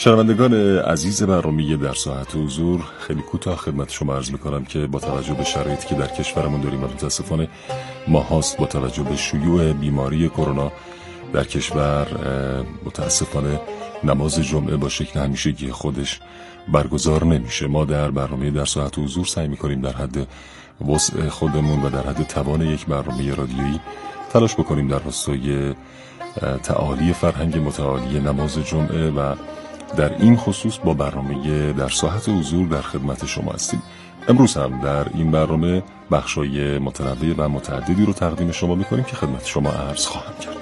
شنوندگان عزیز برنامه در ساعت حضور، خیلی کوتاه خدمت شما عرض می‌کنم که با توجه به شرایطی که در کشورمون داریم و متاسفانه ماهاست با توجه به شیوع بیماری کرونا در کشور متاسفانه نماز جمعه با شکل همیشگی خودش برگزار نمیشه. ما در برنامه در ساعت حضور سعی می‌کنیم در حد وسع خودمون و در حد توان یک برنامه رادیویی تلاش بکنیم در راستای تعالی فرهنگ متعالی نماز جمعه و در این خصوص با برنامه در ساعت حضور در خدمت شما هستیم. امروز هم در این برنامه بخشای متنوع و متعددی رو تقدیم شما می‌کنیم که خدمت شما عرض خواهم کرد.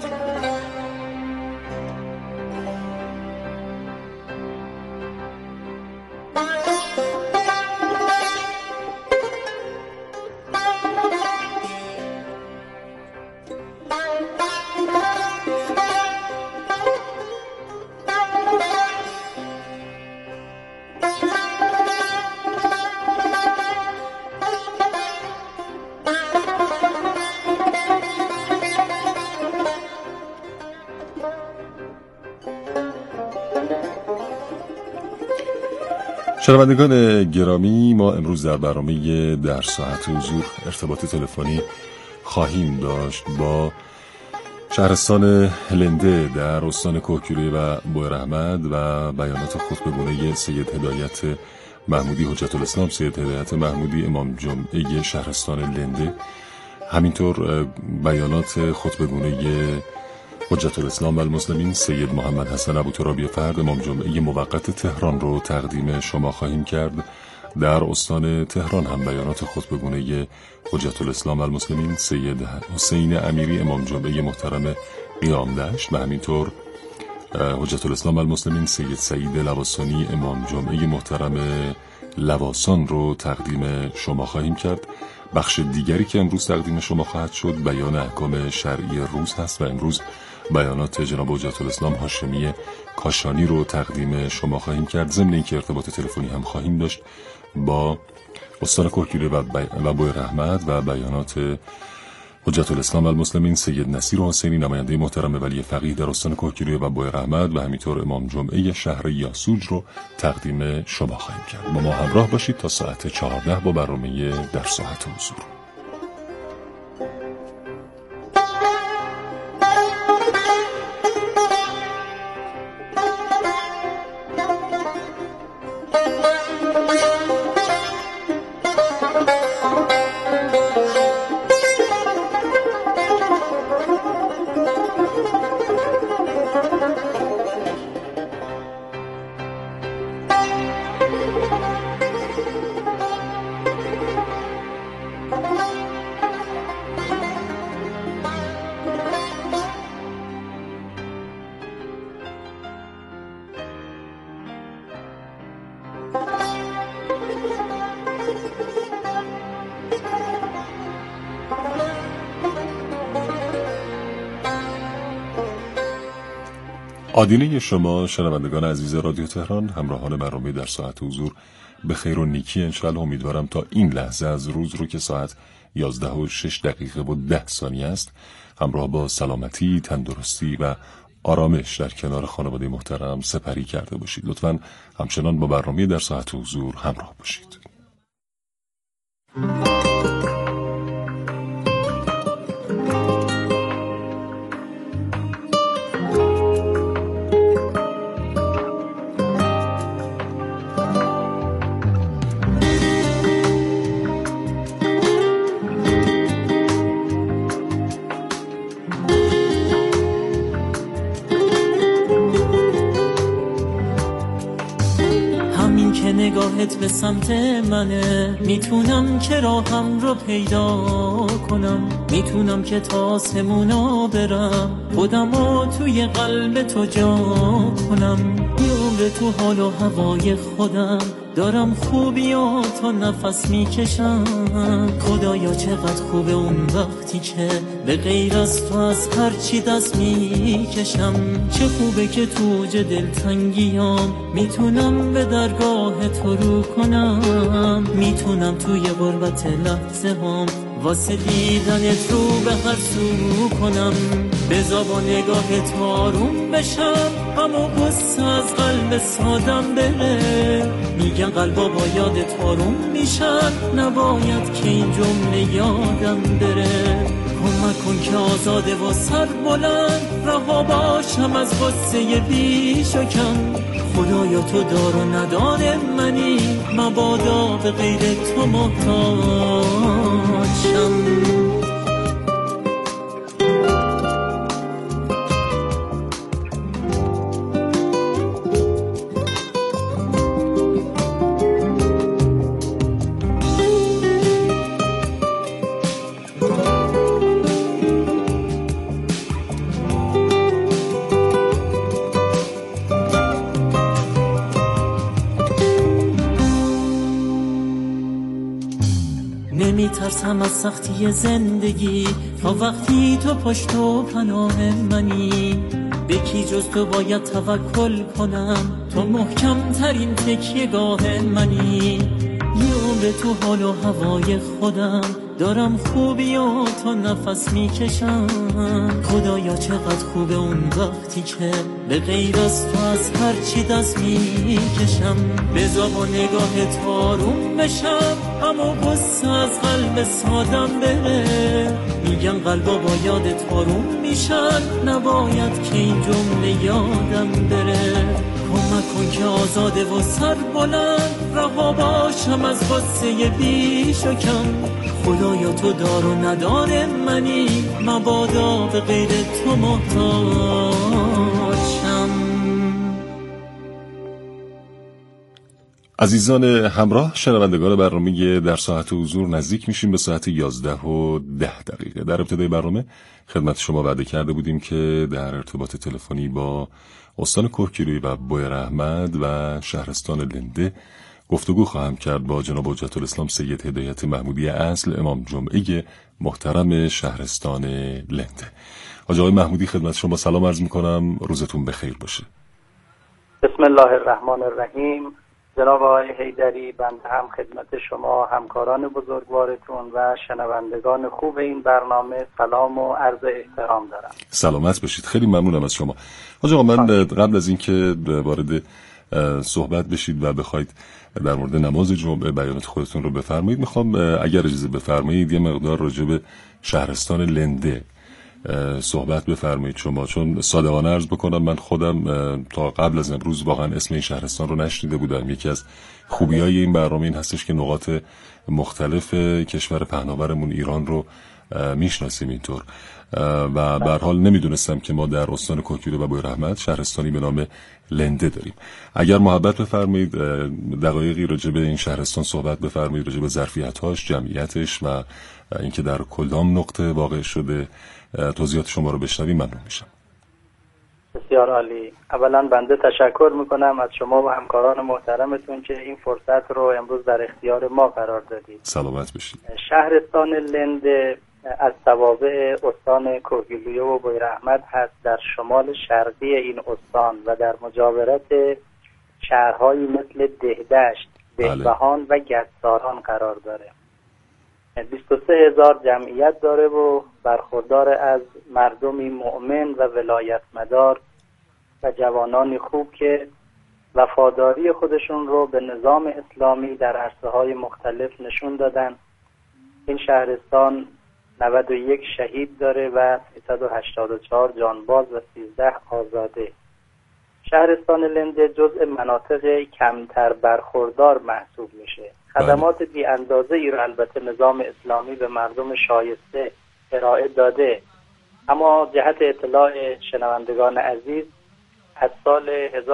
شنوندگان گرامی، ما امروز در برنامه در ساعت حضور ارتباط تلفنی خواهیم داشت با شهرستان لنده در استان کوهگیری و بویراحمد و بیانات خطبه‌گونه سید هدایت محمودی حجت الاسلام، سید هدایت محمودی امام جمعه شهرستان لنده، همینطور بیانات خطبه‌گونه حجت الاسلام و المسلمین سید محمد حسن ابوترابی فرد امام جمعه موقت تهران رو تقدیم شما خواهیم کرد. در استان تهران هم بیانات خطبه‌گونه حجت الاسلام و المسلمین سید حسین امیری امام جمعه محترم قیام دشت و همینطور حجت الاسلام و المسلمین سید سعید لواسانی امام جمعه محترم لواسان رو تقدیم شما خواهیم کرد. بخش دیگری که امروز تقدیم شما خواهد شد بیان احکام شرعی روز هست و امروز بیانات جناب حجت الاسلام هاشمی کاشانی رو تقدیم شما خواهیم کرد. ضمن اینکه ارتباط تلفنی هم خواهیم داشت با استان کوهگیری و بویراحمد و بیانات حجت الاسلام المسلمین سید نصیر حسینی نماینده محترم ولی فقیه در استان کوهگیری و بویراحمد و همینطور امام جمعه شهر یاسوج رو تقدیم شما خواهیم کرد. با ما همراه باشید تا ساعت 14 با برنامه در ساعت حضور. آدینه شما شنوندگان عزیز رادیو تهران، همراهان برنامه در ساعت حضور، به خیر و نیکی انشالله. امیدوارم تا این لحظه از روز رو که ساعت 11:06 است همراه با سلامتی، تندرستی و آرامش در کنار خانواده محترم سپری کرده باشید. لطفاً همچنان با برنامه در ساعت حضور همراه باشید. نگاهت به سمت منه، میتونم که راهم رو پیدا کنم، میتونم که تا آسمونا برم، خودمو توی قلب تو جا کنم، یه عمر تو حال و هوای خودم دارم خوبیاتو نفس میکشم. خدایا چقدر خوبه اون وقتی که به غیر از تو از هر چی دست میکشم. چه خوبه که تو اوج دلتنگیام میتونم به درگاه تو رو کنم. میتونم توی غربت لحظه هام واسه دیدنت رو به هر سو کنم. بذار با نگاهت آروم بشم، همو غصه از قلب سادم بره. میگن قلبا با یادت آروم میشن، نباید که این جمله یادم بره. کمک کن که آزاده و سر بلند رها باشم از غصه بیش و کم. خدایا تو دار و ندار منی، مبادا به غیر تو محتاجم. نمیترسم از سختی زندگی تا وقتی تو پشت و پناه منی. به کی جز تو باید توکل کنم، تو محکم ترین تکیه گاه منی. یه عمر تو حال و هوای خودم دارم خوبیاتو نفس میکشم. خدایا چقدر خوبه اون وقتی که به غیر از تو از هر چی دست میکشم. بذار با نگاهت آروم بشم، همو غصه از قلب سادم بره. میگن قلبا با یادت آروم میشن، نباید که این جمله یادم بره. کمک کن که آزاده و سر بلند رها باشم از غصه بیش و کم. خدایا تو دار و ندار منی، مبادا به غیر تو محتاجم. عزیزان همراه شنوندگان برنامه در ساعت حضور نزدیک میشیم به ساعت 11:10. در ابتدای برنامه خدمت شما وعده کرده بودیم که در ارتباط تلفنی با استان کهگیلویی و بویراحمد و شهرستان لنده گفتگو خواهم کرد با جناب حجت الاسلام سید هدایت محمودی اصل امام جمعه محترم شهرستان لنده. حاج آقای محمودی خدمت شما سلام عرض میکنم، روزتون بخیر باشه. بسم الله الرحمن الرحیم. جناب آقای حیدری، بنده هم خدمت شما همکاران بزرگوارتون و شنوندگان خوب این برنامه سلام و عرض احترام دارم. سلامت باشید، خیلی ممنونم از شما. حاج آقا من قبل از اینکه وارد صحبت بشید و بخواید در مورد نماز جمعه بیانات خودتون رو بفرمایید، میخوام اگر اجازه بفرمایید یه مقدار راجع به شهرستان لنده صحبت بفرمایید شما، چون صادقانه عرض بکنم من خودم تا قبل از امروز واقعا اسم این شهرستان رو نشنیده بودم. یکی از خوبیای این برنامه این هستش که نقاط مختلف کشور پهناورمون ایران رو میشناسیم اینطور و به هر حال نمیدونستم که ما در استان کهگیلو و بویراحمد شهرستانی به نام لنده داریم. اگر محبت بفرمایید دقایقی راجع به این شهرستان صحبت بفرمایید، راجع به ظرفیت‌هاش، جمعیتش و اینکه در کدام نقطه واقع شده توضیحات شما رو بشنویم ممنون میشم. بسیار عالی. اولا بنده تشکر میکنم از شما و همکاران محترمتون که این فرصت رو امروز در اختیار ما قرار دادید. سلامت باشید. شهرستان لنده از توابع استان کهگیلویی و بویراحمد هست، در شمال شرقی این استان و در مجاورت شهرهایی مثل دهدشت، بهبهان و گچساران قرار داره. 23,000 جمعیت داره و برخوردار از مردمی مؤمن و ولایتمدار و جوانانی خوب که وفاداری خودشون رو به نظام اسلامی در عرصه‌های مختلف نشون دادن. این شهرستان 91 شهید داره و 384 جانباز و 13 آزاده. شهرستان لنده جزء مناطق کمتر برخوردار محسوب میشه. خدمات بی اندازه ای را البته نظام اسلامی به مردم شایسته ارائه داده، اما جهت اطلاع شنوندگان عزیز از سال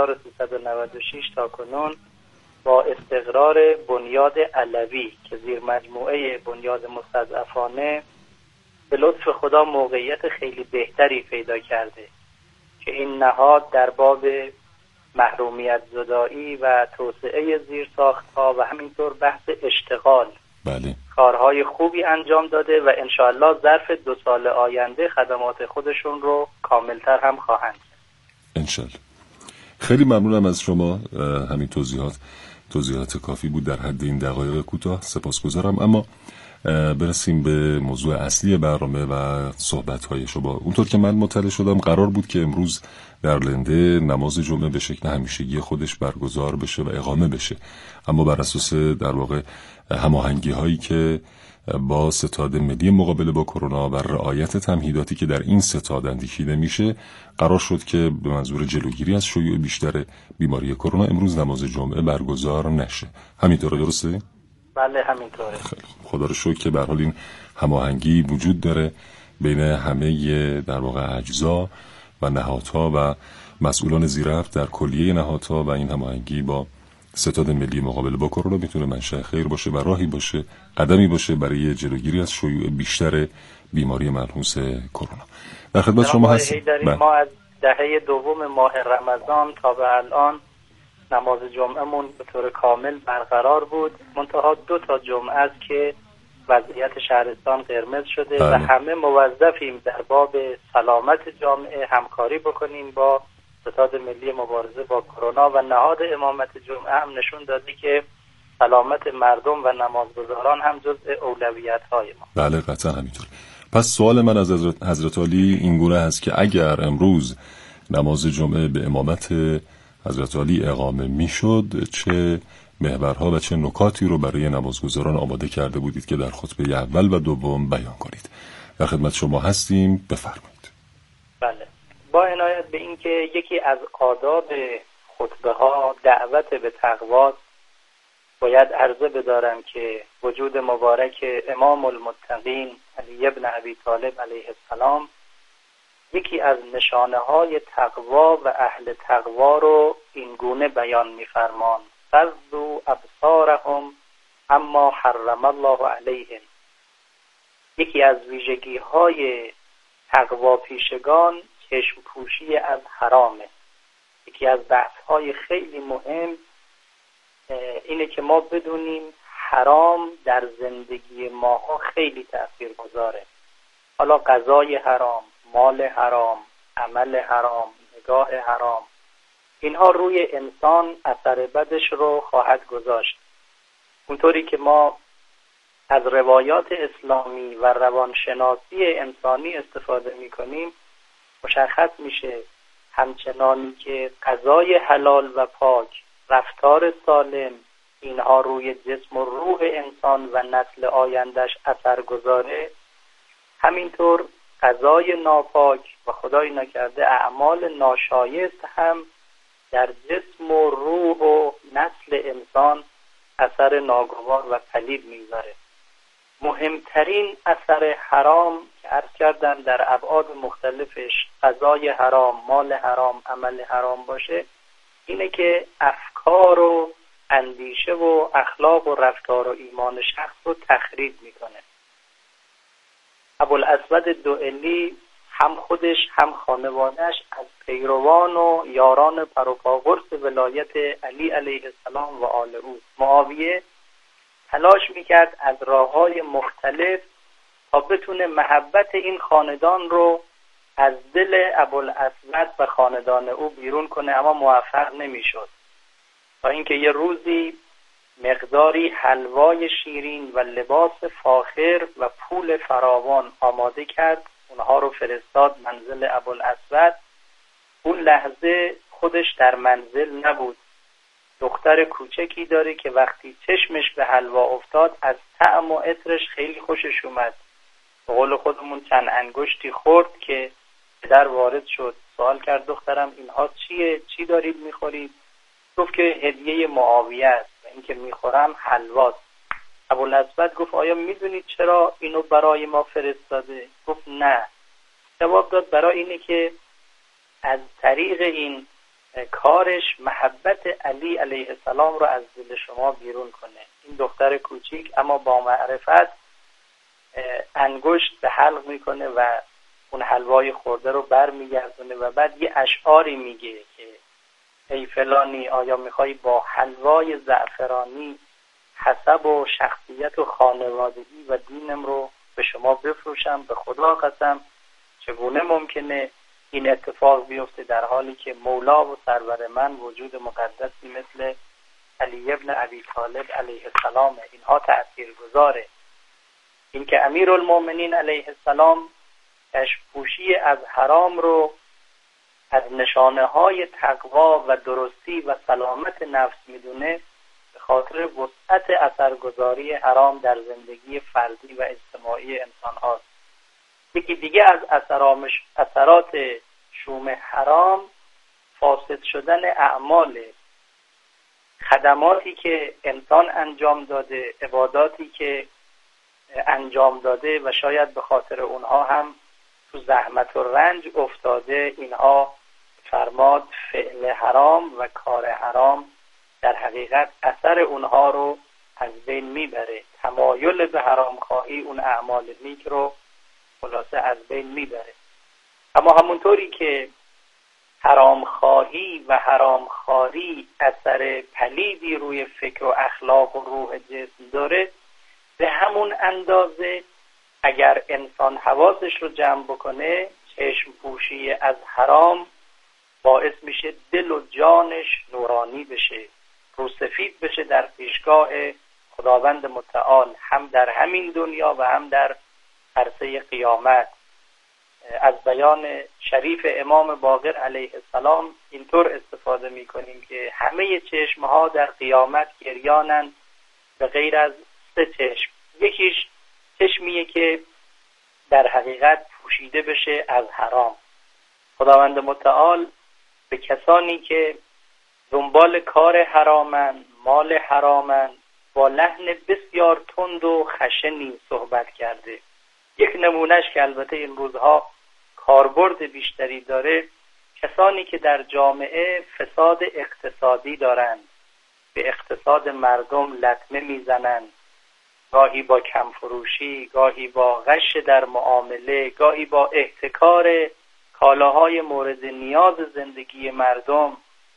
1396 تا کنون با استقرار بنیاد علوی که زیر مجموعه بنیاد مستضعفانه به لطف خدا موقعیت خیلی بهتری پیدا کرده که این نهاد در باب محرومیت زدایی و توسعه زیرساخت‌ها و همینطور بحث اشتغال. بله. کارهای خوبی انجام داده و انشاءالله ظرف 2 سال آینده خدمات خودشون رو کاملتر هم خواهند کرد. انشالله. خیلی ممنونم از شما. همین توضیحات کافی بود در حد این دقایق کوتاه. سپاسگزارم. اما برسیم به موضوع اصلی برنامه و صحبت‌های شما. اونطور که من مطلع شدم قرار بود که امروز در لنده نماز جمعه به شکل همیشگی خودش برگزار بشه و اقامه بشه، اما بر اساس در واقع هماهنگی‌هایی که با ستاد ملی مقابله با کرونا و رعایت تمهیداتی که در این ستاد اندیشیده میشه، قرار شد که به منظور جلوگیری از شیوع بیشتر بیماری کرونا امروز نماز جمعه برگزار نشه. همینطوره، درسته؟ بله همینطوره. خدا رو شکر که به هر حال این هماهنگی وجود داره بین همه در واقع اجزا و نهادها و مسئولان زیرفت در کلیه نهادها، و این هماهنگی با ستاد ملی مقابله با کرونا میتونه منشأ خیر باشه و راهی باشه، قدمی باشه برای جلوگیری از شیوع بیشتر بیماری ملحوظ کرونا. در خدمت شما هستیم. ما از دهه دوم ماه رمضان تا به الان نماز جمعهمون به طور کامل برقرار بود، منتها 2 تا جمعه است که وضعیت شهرستان قرمز شده و همه موظفیم در باب سلامت جامعه همکاری بکنیم با ستاد ملی مبارزه با کرونا و نهاد امامت جمعه هم نشون داده که سلامت مردم و نمازگزاران هم جزء اولویت‌های ما. بله قطعا همینطور. پس سوال من از حضرت عالی این گونه هست که اگر امروز نماز جمعه به امامت حضرت عالی اقامه میشد، چه محورها و چه نکاتی رو برای نمازگزاران آماده کرده بودید که در خطبه اول و دوم بیان کنید؟ در خدمت شما هستیم، بفرمایید. بله، با عنایت به این که یکی از آداب خطبه ها دعوت به تقوا، باید عرضه بدارم که وجود مبارک امام المتقین علی بن ابی طالب علیه السلام یکی از نشانه های تقوا و اهل تقوا رو این گونه بیان می‌فرماند: غضوا ابصارهم اما حرم الله علیهم. یکی از ویژگی های تقوا پیشگان چشم پوشی از حرامه. یکی از بحث های خیلی مهم اینه که ما بدونیم حرام در زندگی ماها خیلی تاثیرگذاره. حالا غذای حرام، مال حرام، عمل حرام، نگاه حرام، اینها روی انسان اثر بدش رو خواهد گذاشت. اونطوری که ما از روایات اسلامی و روانشناسی انسانی استفاده می‌کنیم، مشخص میشه همچنانی که غذای حلال و پاک، رفتار سالم، اینها روی جسم و روح انسان و نسل آیندهش اثر گذاره، همینطور غذای ناپاک و خدای نکرده اعمال ناشایست هم در جسم و روح و نسل انسان اثر ناگوار و پلید میذاره. مهمترین اثر حرام که عرض کردم در ابعاد مختلفش غذای حرام، مال حرام، عمل حرام باشه، اینه که افکار و اندیشه و اخلاق و رفتار و ایمان شخص رو تخریب میکنه. ابوالاسود دؤلی هم خودش هم خانوادهش از پیروان و یاران پروپاگورس ولایت علی علیه السلام و آل او. معاویه تلاش میکرد از راه‌های مختلف تا بتونه محبت این خاندان رو از دل ابوالاسود و خاندان او بیرون کنه، اما موفق نمیشد. تا اینکه یه روزی مقداری حلوای شیرین و لباس فاخر و پول فراوان آماده کرد، اونها رو فرستاد منزل ابوالاسود. اون لحظه خودش در منزل نبود. دختر کوچکی داره که وقتی چشمش به حلوا افتاد از طعم و عطرش خیلی خوشش اومد. به قول خودمون چند انگشتی خورد که پدر وارد شد. سوال کرد دخترم اینها چیه؟ چی دارید میخورید؟ گفت که هدیه معاویه است و این که میخورم حلواست. ابوالاسود گفت آیا میدونید چرا اینو برای ما فرستاده؟ گفت نه. جواب داد برای اینه که از طریق این کارش محبت علی علیه السلام رو از دل شما بیرون کنه. این دختر کوچیک اما با معرفت انگشت به حلق میکنه و اون حلوای خورده رو بر میگردونه و بعد یه اشعاری میگه که ای فلانی آیا میخوای با حلوای زعفرانی حسب و شخصیت و خانوادگی و دینم رو به شما بفروشم؟ به خدا قسم چگونه ممکنه این اتفاق بیفته در حالی که مولا و سرور من وجود مقدسی مثل علی ابن ابی طالب علیه السلام اینها تأثیرگذاره. این که امیرالمؤمنین علیه السلام پوشی از حرام رو از نشانه های تقوا و درستی و سلامت نفس میدونه، به خاطر وسعت اثرگذاری حرام در زندگی فردی و اجتماعی انسان هاست. یکی دیگه از اثرات شوم حرام فاسد شدن اعمال، خدماتی که انسان انجام داده، عباداتی که انجام داده و شاید به خاطر اونها هم تو زحمت و رنج افتاده، اینها فرماد فعل حرام و کار حرام در حقیقت اثر اونها رو از بین میبره. تمایل به حرام خواهی اون اعمال نیک رو خلاصه از بین میبره. اما همونطوری که حرام خواهی و حرام خواری اثر پلیدی روی فکر و اخلاق و روح جسم داره، به همون اندازه اگر انسان حواسش رو جمع بکنه، چشم پوشی از حرام باعث میشه دل و جانش نورانی بشه، روسفید بشه در پیشگاه خداوند متعال، هم در همین دنیا و هم در عرصه قیامت. از بیان شریف امام باقر علیه السلام اینطور استفاده میکنیم که همه چشمها در قیامت گریانند به غیر از 3 چشم. یکیش چشمیه که در حقیقت پوشیده بشه از حرام. خداوند متعال به کسانی که دنبال کار حرامن، مال حرامن، با لحن بسیار تند و خشنی صحبت کرده. یک نمونهش که البته این روزها کاربرد بیشتری داره، کسانی که در جامعه فساد اقتصادی دارند، به اقتصاد مردم لطمه میزنند، گاهی با کمفروشی، گاهی با غش در معامله، گاهی با احتکار کالاهای مورد نیاز زندگی مردم،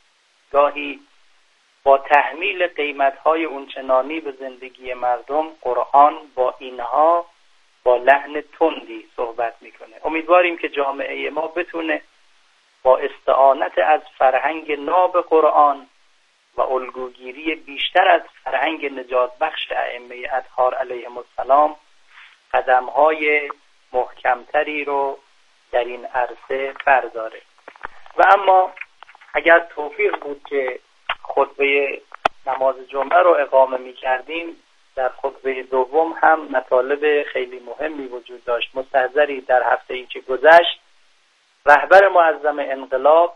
گاهی با تحمیل قیمتهای اونچنانی به زندگی مردم. قرآن با اینها با لحن تندی صحبت میکنه. امیدواریم که جامعه ما بتونه با استعانت از فرهنگ ناب قرآن و الگوگیری بیشتر از فرهنگ نجات بخش ائمه اطهار علیهم السلام قدمهای محکمتری رو در این عرصه برداره. و اما اگر توفیق بود که خطبه نماز جمعه رو اقامه می کردیم، در خطبه دوم هم مطالب خیلی مهمی وجود داشت. مستحضری در هفته‌ای که گذشت رهبر معظم انقلاب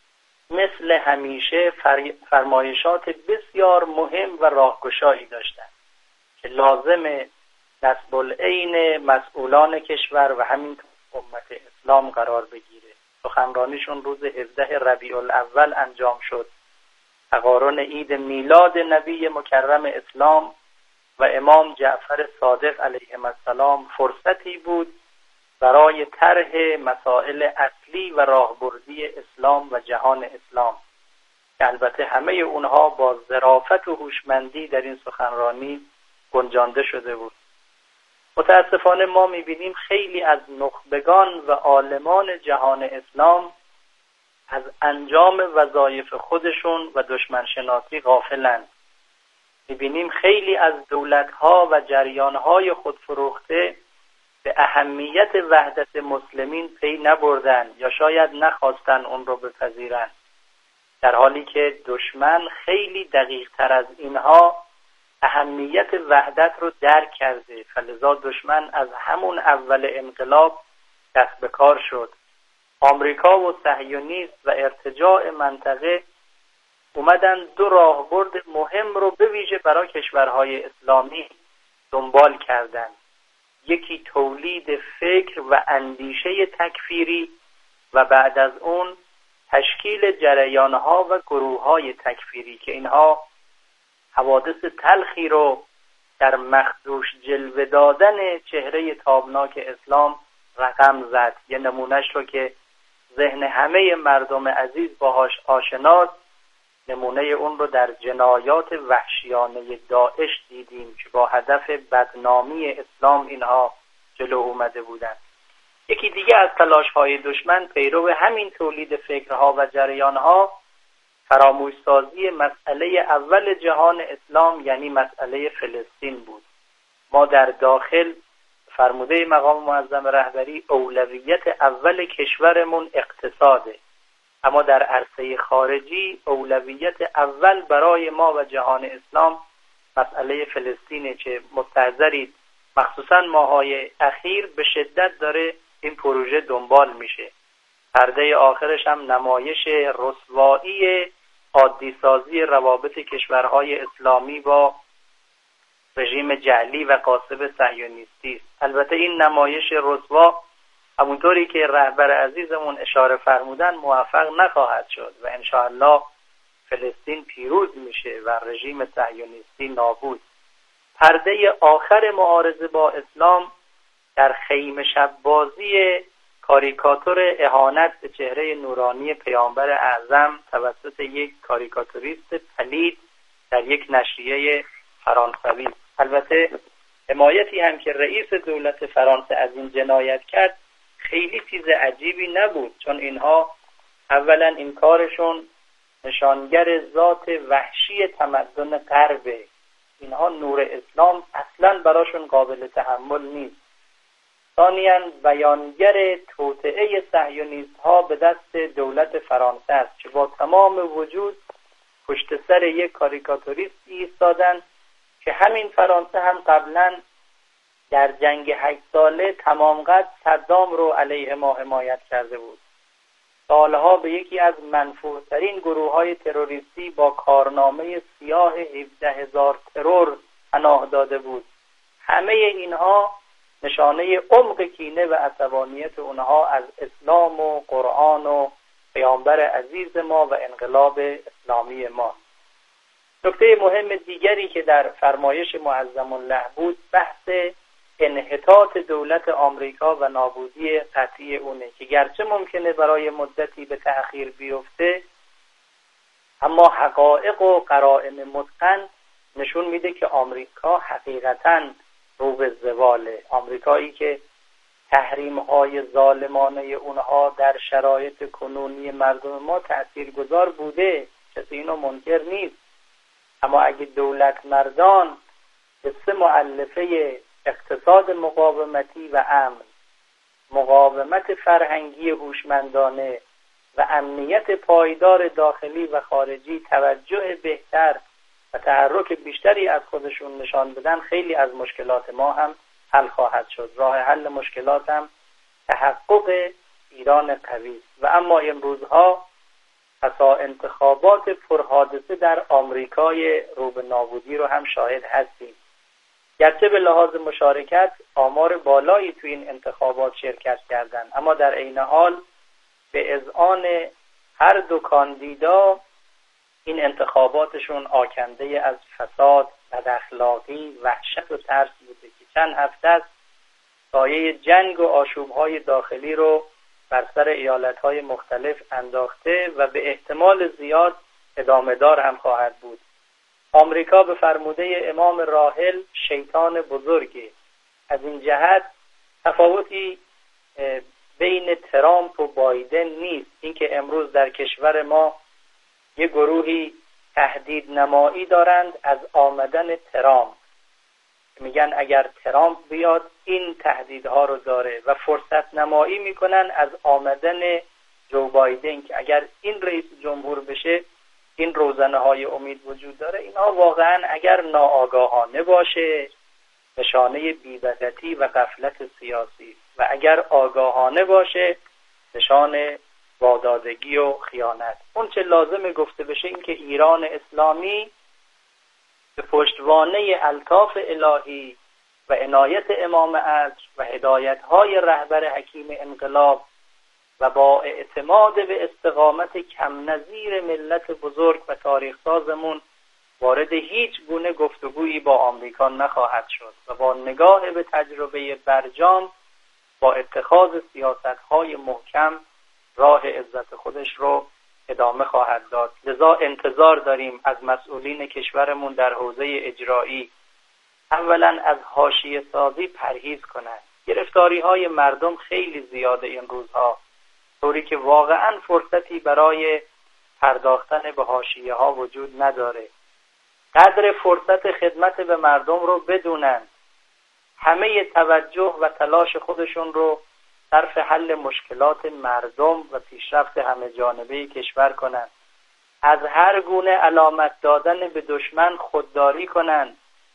مثل همیشه فرمایشات بسیار مهم و راهگشایی داشتند که لازم نصب العین مسئولان کشور و همینطور امت اسلام قرار بگیره. سخنرانیشون روز 17 ربیع الاول انجام شد، تقارن عید میلاد نبی مکرم اسلام و امام جعفر صادق علیه السلام فرصتی بود برای طرح مسائل اصلی و راهبردی اسلام و جهان اسلام که البته همه اونها با ظرافت و هوشمندی در این سخنرانی گنجانده شده بود. متاسفانه ما می‌بینیم خیلی از نخبگان و عالمان جهان اسلام از انجام وظایف خودشون و دشمن شناسی غافلند. می‌بینیم خیلی از دولت‌ها و جریان‌های خودفروخته به اهمیت وحدت مسلمین پی نبردن یا شاید نخواستن اون رو بپذیرن، در حالی که دشمن خیلی دقیق‌تر از اینها اهمیت وحدت رو درک کرده. فلذا دشمن از همون اول انقلاب دست به کار شد. آمریکا و صهیونیست و ارتجاع منطقه اومدن 2 راهبرد مهم رو به ویژه برای کشورهای اسلامی دنبال کردند. یکی تولید فکر و اندیشه تکفیری و بعد از اون تشکیل جریانها و گروههای تکفیری که اینها حوادث تلخی رو در مخدوش جلوه دادن چهره تابناک اسلام رقم زد. یه نمونهش رو که ذهن همه مردم عزیز باهاش آشناست نمونه اون رو در جنایات وحشیانه داعش دیدیم که با هدف بدنامی اسلام اینها جلو اومده بودند. یکی دیگه از تلاش‌های دشمن پیرو همین تولید فکرها و جریانها فراموش‌سازی مسئله اول جهان اسلام یعنی مسئله فلسطین بود. ما در داخل فرموده مقام معظم رهبری اولویت اول کشورمون اقتصاده، اما در عرصه خارجی اولویت اول برای ما و جهان اسلام مسئله فلسطینه که مستحضرید مخصوصا ماهای اخیر به شدت داره این پروژه دنبال میشه. پرده آخرش هم نمایش رسوایی عادی سازی روابط کشورهای اسلامی با رژیم جعلی و غاصب صهیونیستی است. البته این نمایش رسوا همونطوری که رهبر عزیزمون اشاره فرمودن موفق نخواهد شد و انشاءالله فلسطین پیروز میشه و رژیم صهیونیستی نابود. پرده آخر معارضه با اسلام در خیمه شب بازی کاریکاتور اهانت به چهره نورانی پیامبر اعظم توسط یک کاریکاتوریست پلید در یک نشریه فرانسوی. البته حمایتی هم که رئیس دولت فرانسه از این جنایت کرد خیلی چیز عجیبی نبود، چون اینها اولا این کارشون نشانگر ذات وحشی تمدن غربه. اینها نور اسلام اصلا براشون قابل تحمل نیست. ثانیاً بیانگر توطئه صهیونیست ها به دست دولت فرانسه است که با تمام وجود پشت سر یک کاریکاتوریست ایستادن که همین فرانسه هم قبلا در جنگ 8 ساله تمام قد صدام رو علیه ما حمایت کرده بود. سالها به یکی از منفورترین گروه های تروریستی با کارنامه سیاه 17,000 ترور پناه داده بود. همه اینها نشانه عمق کینه و عصبانیت اونها از اسلام و قرآن و پیامبر عزیز ما و انقلاب اسلامی ما. نکته مهم دیگری که در فرمایش معظم الله بود بحث انحطاط دولت آمریکا و نابودی قطعی اونه که گرچه ممکنه برای مدتی به تأخیر بیفته، اما حقایق و قرائن متقن نشون میده که آمریکا حقیقتاً رو به زواله. آمریکایی که تحریم‌های ظالمانه اونها در شرایط کنونی مردم ما تأثیرگذار بوده، کسی اینو منکر نیست. اما اگه دولت مردان به 3 مؤلفه اقتصاد مقاومتی و امن، مقاومت فرهنگی هوشمندانه و امنیت پایدار داخلی و خارجی توجه بهتر و تحرک بیشتری از خودشون نشان بدن، خیلی از مشکلات ما هم حل خواهد شد. راه حل مشکلات هم تحقق ایران قوی. و اما امروزها پسا انتخابات پرحادثه در آمریکای رو به نابودی رو هم شاهد هستیم. گرچه به لحاظ مشارکت آمار بالایی تو این انتخابات شرکت کردن، اما در عین حال به اذعان هر دو کاندیدا این انتخاباتشون آکنده از فساد، بداخلاقی، وحشت و ترس بوده که چند هفته است سایه جنگ و آشوب‌های داخلی رو بر سر ایالت‌های مختلف انداخته و به احتمال زیاد ادامه دار هم خواهد بود. آمریکا به فرموده امام راحل شیطان بزرگه. از این جهت تفاوتی بین ترامپ و بایدن نیست. اینکه امروز در کشور ما یه گروهی تهدید نمایی دارند از آمدن ترامپ، میگن اگر ترامپ بیاد این تهدیدها رو داره، و فرصت نمایی میکنن از آمدن جو بایدن که اگر این رئیس جمهور بشه این روزنه های امید وجود داره. اینها واقعا اگر ناآگاهانه باشه نشانه بی‌بدتی و غفلت سیاسی، و اگر آگاهانه باشه نشان وادادگی و خیانت. اون چه لازمه گفته بشه این که ایران اسلامی به پشتوانه الطاف الهی و عنایت امام عصر و هدایت‌های رهبر حکیم انقلاب و با اعتماد به استقامت کم نظیر ملت بزرگ و تاریخ سازمون وارد هیچ گونه گفتگویی با آمریکا نخواهد شد و با نگاه به تجربه برجام با اتخاذ سیاست‌های محکم راه عزت خودش رو ادامه خواهد داد. لذا انتظار داریم از مسئولین کشورمون در حوزه اجرایی اولا از حاشیه سازی پرهیز کنند. گرفتاری‌های مردم خیلی زیاده این روزها، طوری که واقعا فرصتی برای پرداختن به حاشیه‌ها وجود نداره. قدر فرصت خدمت به مردم رو بدونن، همه توجه و تلاش خودشون رو صرف حل مشکلات مردم و پیشرفت همه جانبه کشور کنن، از هر گونه علامت دادن به دشمن خودداری کنن.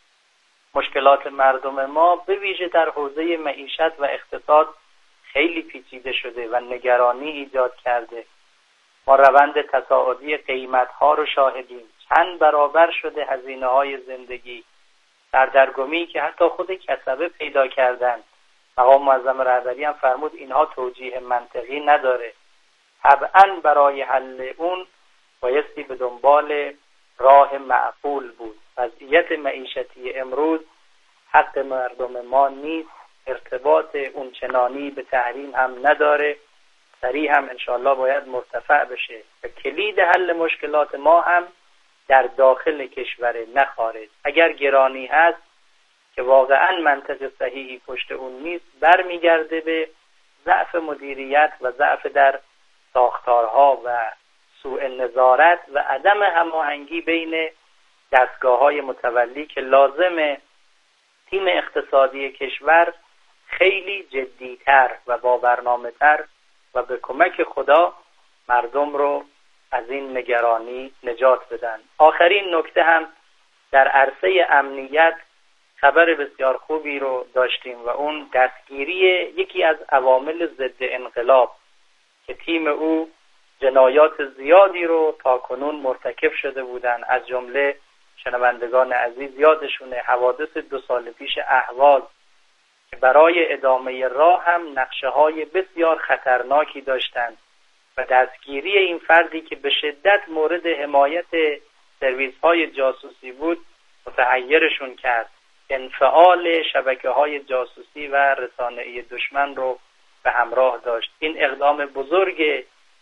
مشکلات مردم ما به ویژه در حوزه معیشت و اقتصاد خیلی پیچیده شده و نگرانی ایجاد کرده. ما روند تصاعدی قیمت‌ها رو شاهدیم، چند برابر شده هزینه‌های زندگی، سردرگمی که حتی خود کسبه پیدا کردن. مقام معظم رهبری هم فرمود اینها توجیه منطقی نداره. طبعاً برای حل اون بایستی به دنبال راه معقول بود. وضعیت معیشتی امروز حق مردم ما نیست، ارتباط اونچنانی به تحریم هم نداره، سریع هم انشاءالله باید مرتفع بشه و کلید حل مشکلات ما هم در داخل کشور نه خارج. اگر گرانی هست که واقعا منطق صحیحی پشت اون نیست، برمیگرده به ضعف مدیریت و ضعف در ساختارها و سوء نظارت و عدم هماهنگی بین دستگاه‌های متولی که لازمه تیم اقتصادی کشور خیلی جدی‌تر و با برنامه‌تر و به کمک خدا مردم رو از این نگرانی نجات بدن. آخرین نکته هم در عرصه امنیت خبر بسیار خوبی رو داشتیم و اون دستگیری یکی از عوامل ضد انقلاب که تیم او جنایات زیادی رو تا کنون مرتکب شده بودن، از جمله شنوندگان عزیز یادشونه حوادث 2 سال پیش اهواز که برای ادامه راه هم نقشه‌های بسیار خطرناکی داشتند و دستگیری این فردی که به شدت مورد حمایت سرویس‌های جاسوسی بود متحیرشون کرد. انفعال شبکه‌های جاسوسی و رسانه‌ای دشمن رو به همراه داشت. این اقدام بزرگ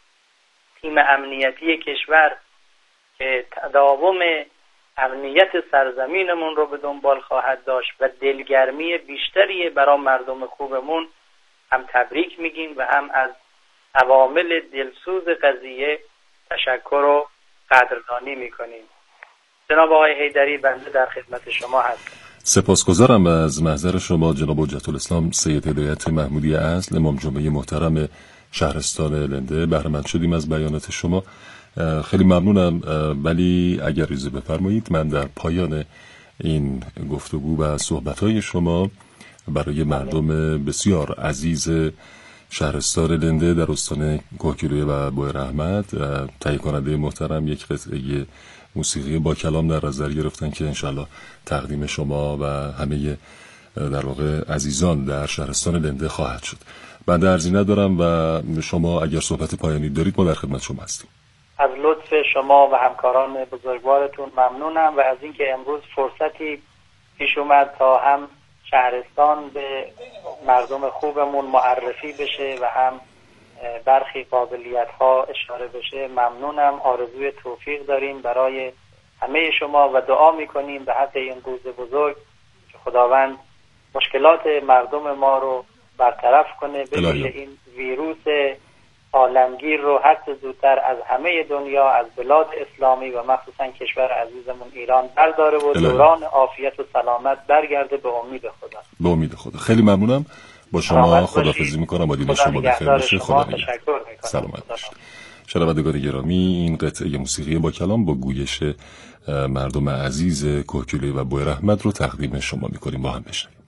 تیم امنیتی کشور که تداوم امنیت سرزمینمون رو به دنبال خواهد داشت و دلگرمی بیشتری برای مردم خوبمون، هم تبریک میگیم و هم از عوامل دلسوز قضیه تشکر و قدردانی میکنیم. جناب آقای حیدری، بنده در خدمت شما هستم. سپاسگزارم از محضر شما جناب حجت الاسلام سید هدایت محمودی اصل امام جمعه محترم شهرستان لنده. بهره مند شدیم از بیانات شما، خیلی ممنونم. ولی اگر اجازه بفرمایید من در پایان این گفتگو و صحبت‌های شما برای مردم بسیار عزیز شهرستان لنده در استان کوهگیلویه و بویراحمد تهیه کننده محترم یک قطعه موسیقی با کلام در نظر گرفتن که انشالله تقدیم شما و همه در واقع عزیزان در شهرستان لنده خواهد شد. بنده عرضی ندارم و شما اگر صحبت پایانی دارید ما در خدمت شما هستیم. از لطف شما و همکاران بزرگوارتون ممنونم و از اینکه امروز فرصتی پیش اومد تا هم شهرستان به مردم خوبمون معرفی بشه و هم برخی قابلیت‌ها اشاره بشه. ممنونم. آرزوی توفیق داریم برای همه شما و دعا می‌کنیم به حق این روز بزرگ که خداوند مشکلات مردم ما رو برطرف کنه، به ویژه این ویروس عالمگیر رو هر چه زودتر از همه دنیا، از بلاد اسلامی و مخصوصا کشور عزیزمون ایران برداره و دوران عافیت و سلامت برگرده به امید خدا. به امید خدا. خیلی ممنونم. با شما خداحافظی میکنم. با دید شما بخیر باشه. خدا نگهدار. سلامت باشید. شنوندگان گرامی، این قطعه موسیقی با کلام با گویش مردم عزیز کوهگیلویه و بویراحمد رو تقدیم شما میکنیم. با هم بشنویم.